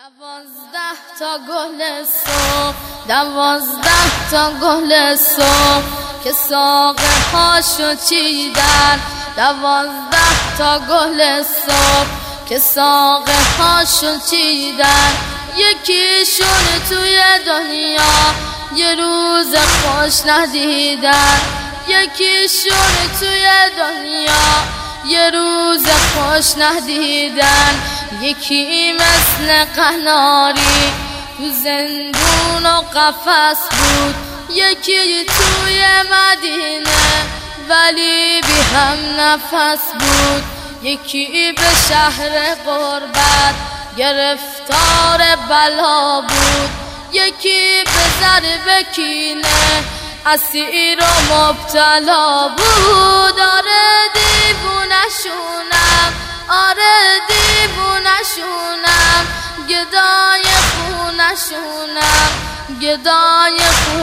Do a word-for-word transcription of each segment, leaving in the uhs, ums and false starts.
دوازده تا گل صبح، دوازده تا گل صبح که ساقه هاشو چیدن، دوازده تا گل صبح که ساقه هاشو چیدن. یکیشون توی دنیا یه روز خوش ندیدن، یکیشون توی دنیا یه روز خوش ندیدن. یکی مثل قناری تو زندون و قفس بود، یکی توی مدینه ولی بی هم نفس بود. یکی به شهر غربت گرفتار بلا بود، یکی به ضرب کینه اسیر و مبتلا بود. آره دیوونشونم، آره دیوونشونم، گدای خونشونم، گدای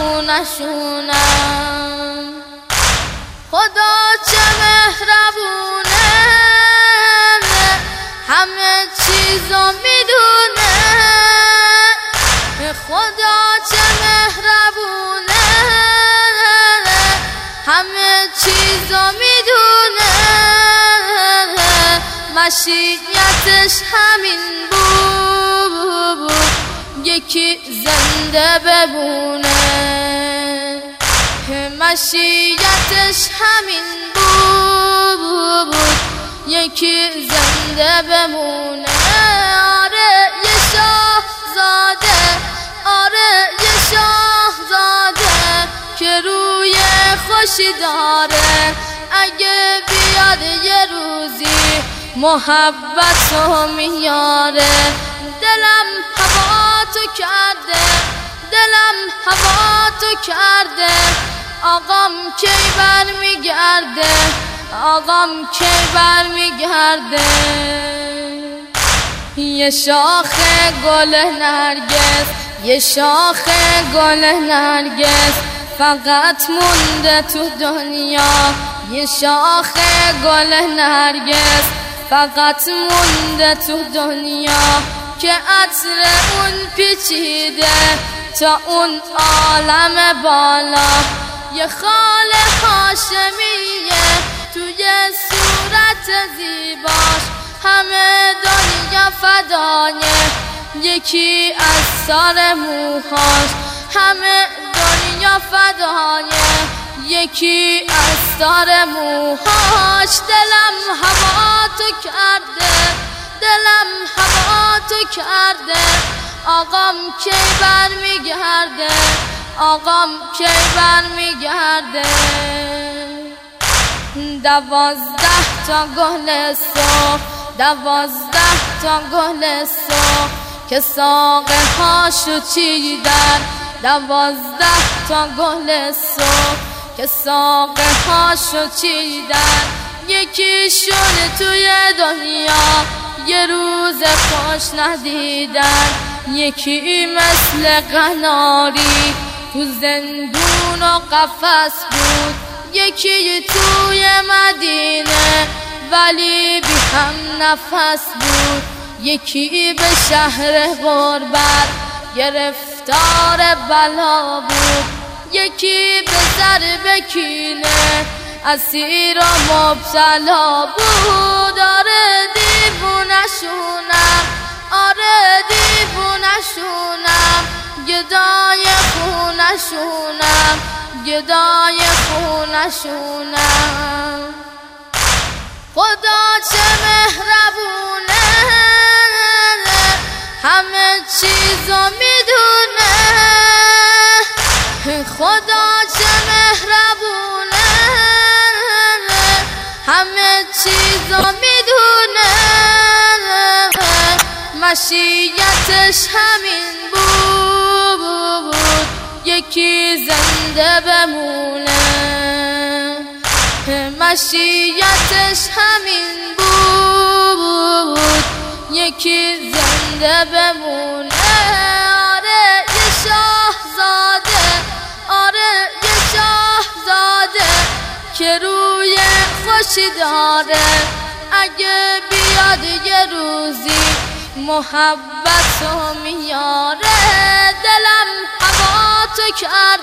خونشونم. خدا چه مهربونه، همه چیزو میدونه. خدا چه مهربونه، همه چیزو میدونه. مشیتش همین بود، یکی زنده بمونه. مشیتش همین بود، یکی زنده بمونه. آره یه شاهزاده، آره یه شاهزاده که روی خوشی داره. اگه بیاد یه روزی محبتو میاره. دلم هوا تو کرده، دلم هوا تو کرده. آقام کی بر میگرده، آقام کی بر میگرده. یه شاخ گل نرگس، یه شاخ گل نرگس فقط مونده تو دنیا. یه شاخ گل نرگس فقط مونده تو دنیا که عطر اون پیچیده تا اون عالم بالا. یه خال هاشمیه توی صورت زیباش، همه دنیا فدایه. یکی از سر موهاش، همه دنیا فدایه. یکی از سر موهاش. دلم هوا تو کرده، دلم هوا تو کرده. آقام کی بر میگرده، آقام کی بر میگرده. دوازده تا گل صبح، دوازده تا گل صبح که ساقه هاشو چیدن، دوازده تا گل صبح که ساقه هاشو چیدن. یکیشون توی دنیا یه روز خوش ندیدن، یکی مثل قناری تو زندون و قفس بود، یکی توی مدینه ولی بی هم نفس بود. یکی به شهر غربت گرفتار بلا بود، یکی به ضرب کینه اسیر و مبتلا بود. آره دیوونشونم، آره دیوونشونم، گدای خونشونم، گدای خونشونم. خدا چه مهربونه، همه چیزو میدونه. خدا چه مهربونه، همه چیزو میدونه. مشیتش همین بود، یکی زنده بمونه. مشیتش همین بود، یکی زنده بمونه. آره یه شاهزاده، آره یه شاهزاده که روی خوشی داره. اگه بیاد یه روزی محبت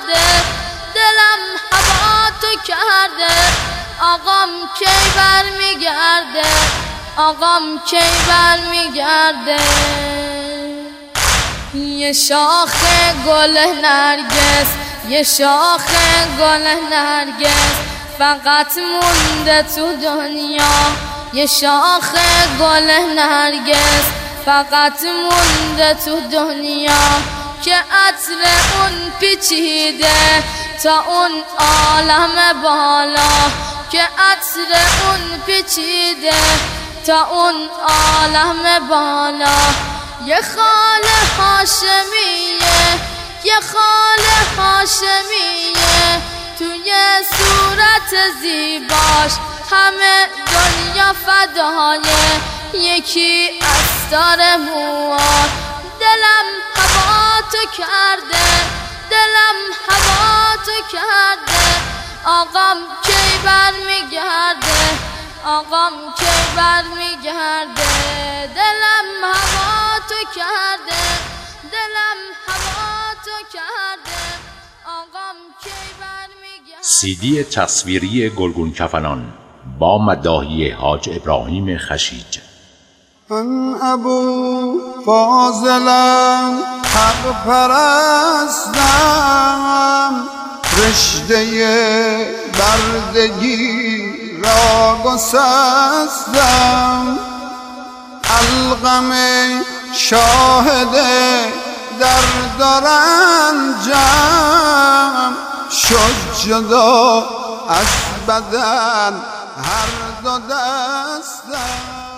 کرده، دلم هوا تو کرده. آقام کی برمیگرده، آقام کی برمیگرده. یه شاخ گل نرگس، یه شاخ گل نرگس فقط مونده تو دنیا. یه شاخ گل نرگس فقط مونده تو دنیا که عطر اون پیچیده تا اون عالم بالا، که عطر اون پیچیده تا اون عالم بالا. یه خال هاشمیه، یه خال هاشمیه توی صورت زیباش همه دنیا فدایه. یکی استار موها، دلم هوا تو کرده، دلم هوا تو کرده. آقام کی برمیگرده، آقام کی برمیگرده. دلم هوا تو کرده، دلم هوا تو کرده. آقام کی برمیگرده. سی دی تصویری گلگون کفنان با مداحی حاج ابراهیم خشیج. من ابو فاضلم، حق پرستم، رشته بردگی را گسستم. القم شاهد درد و رنجم شد جدا از بدن هر دو دستم.